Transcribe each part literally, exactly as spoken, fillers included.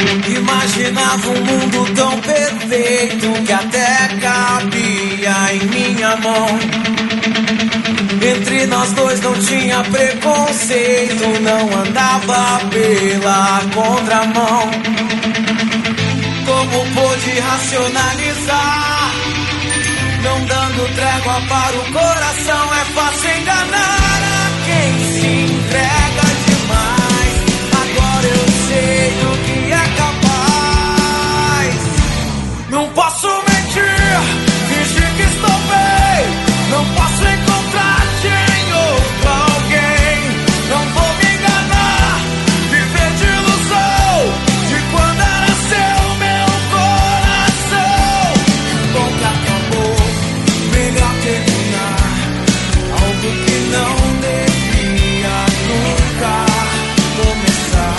Imaginava um mundo tão perfeito que até cabia em minha mão. Entre nós dois não tinha preconceito, não andava pela contramão. Como pôde racionalizar? Não dando trégua para o coração, é fácil enganar a quem se entrega demais. Agora eu sei do que é capaz. Não posso mentir, fingir que estou bem. Não posso encontrar-te em outro alguém. Não vou me enganar, viver de ilusão, de quando era seu meu coração. Bom que acabou, melhor terminar. Algo que não devia nunca começar.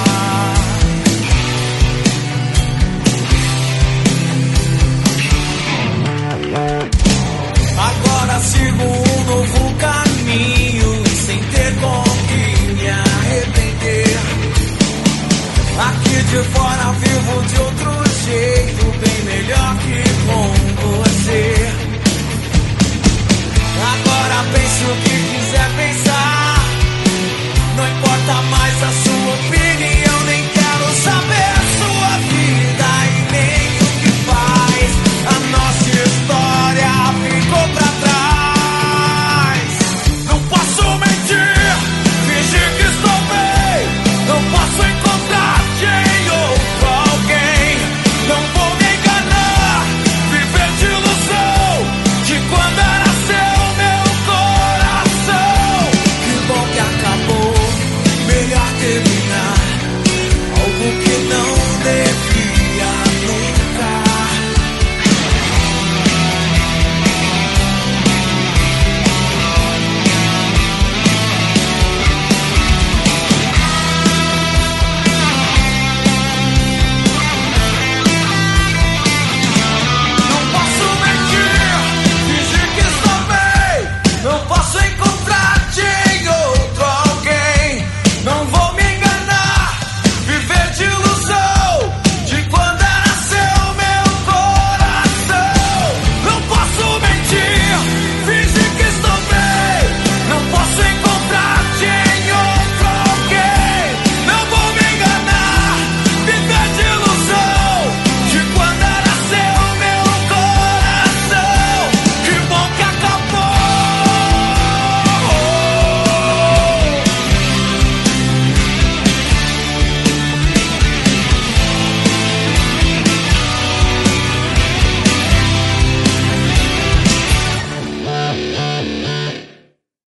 Agora sigo um novo caminho, sem ter com que me arrepender. Aqui de fora vivo de outro jeito, bem melhor que com você. Agora penso que